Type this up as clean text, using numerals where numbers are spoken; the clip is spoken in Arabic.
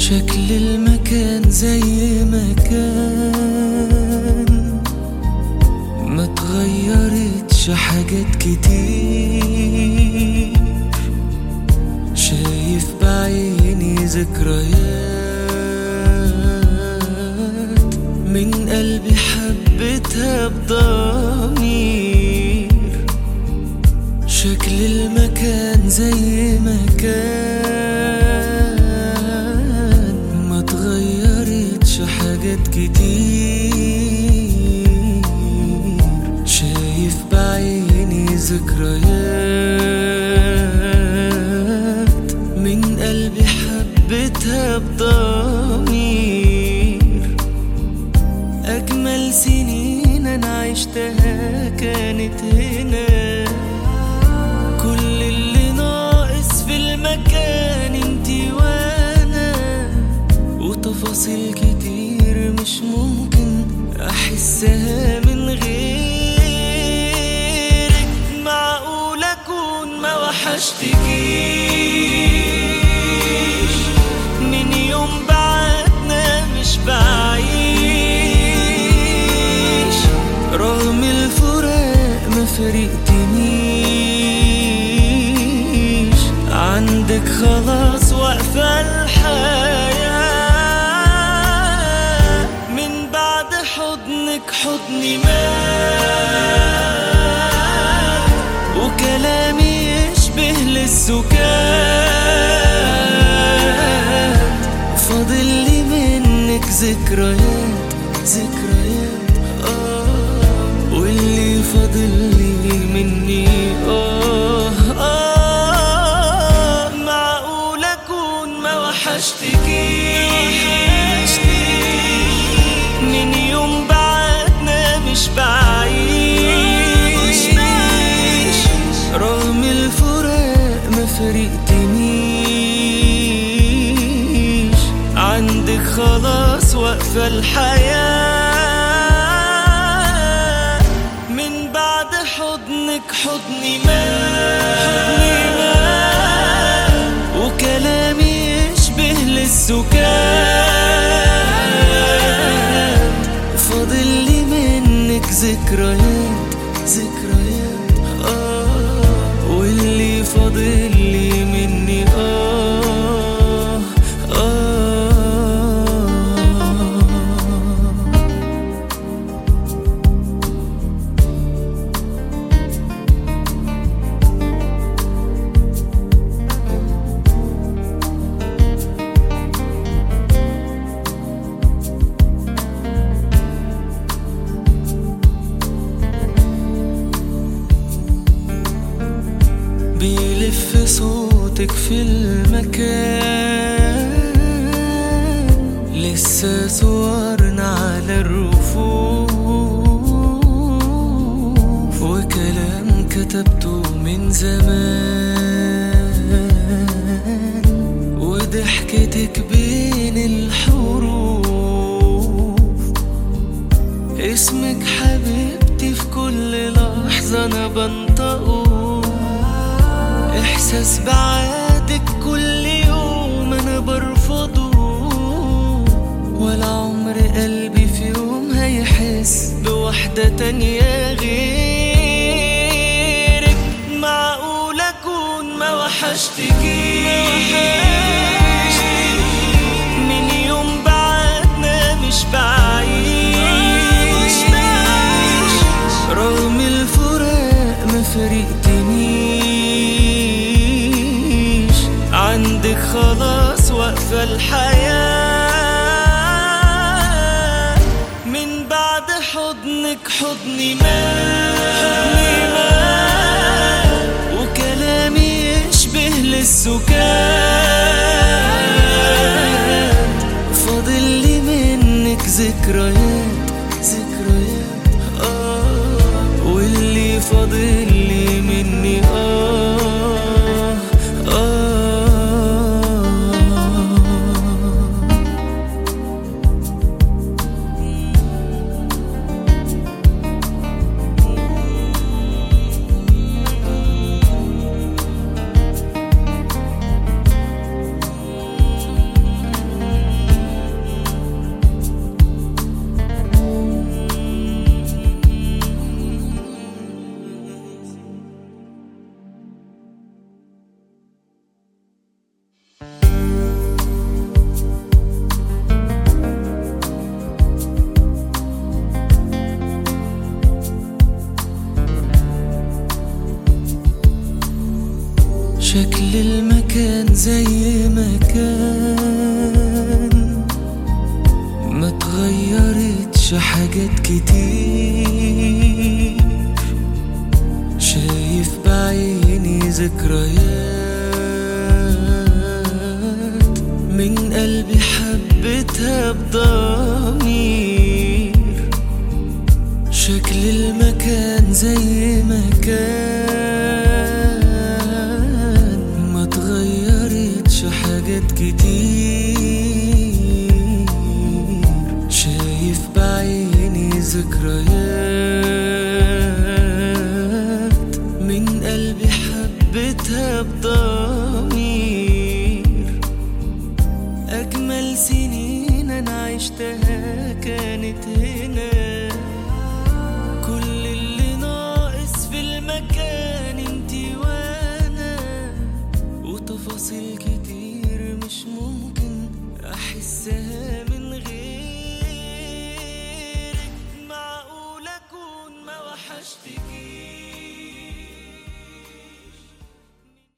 شكل المكان زي ما كان، ما تغيرتش حاجات كتير. شايف بعيني ذكريات من قلبي حبيتها بضمير. شكل المكان زي ما كان، ما تغيرتش حاجات كتير. شايف بعيني ذكريات من قلبي حبيتها بضمير. أجمل سنين أنا عشتها كانت هنا. كل اللي ناقص في المكان انتي وانا، وتفاصيل كتير مش ممكن احسها من غيرك. معقول اكون ما وحشتكيش من يوم بعدنا مش بعيش، رغم الفراق ما فرقتنيش. عندك خلاص واقفة الحياة، من بعد حضنك حضني مات، وكلامي يشبه للسكات. فاضل لي منك ذكريات ذكريات واللي فاضل لي مني معقول اكون ما وحشتكيش من يوم بعدنا مش بعيش، رغم الفراق ما فرقتنيش. عندك خلاص واقفة الحياة، من بعد حضنك حضني مات، وكلامي يشبه للسكات. فاضل لي منك ذكريات ذكريات واللي فاضل لي مني بيلف صوتك في المكان، لسه صورنا على الرفوف، وكلام كتبته من زمان، وضحكتك بين الحروف. اسمك حبيبتي في كل لحظة أنا بنطقه. إحساس بعادك كل يوم أنا برفضه، ولا عمر قلبي في يوم هيحس بوحدة تانية غيرك. معقول أكون ما وحشتكيش من يوم بعدنا مش بعيش، رغم الفراق ما فرقتنيش. عندك خلاص واقفة الحياة، من بعد حضنك حضني مات، وكلامي يشبه للسكات. فاضل لي منك ذكريات ذكريات واللي فاضل لي مني شكل المكان زي ما كان، ما تغيرتش حاجات كتير. شايف بعيني ذكريات من قلبي حبيتها بضمير. شكل المكان زي ما كان، ما تغيرتش حاجات كتير. شايف بعيني ذكريات من قلبي حبيتها بضمير. أجمل سنين أنا عشتها كانت هنا،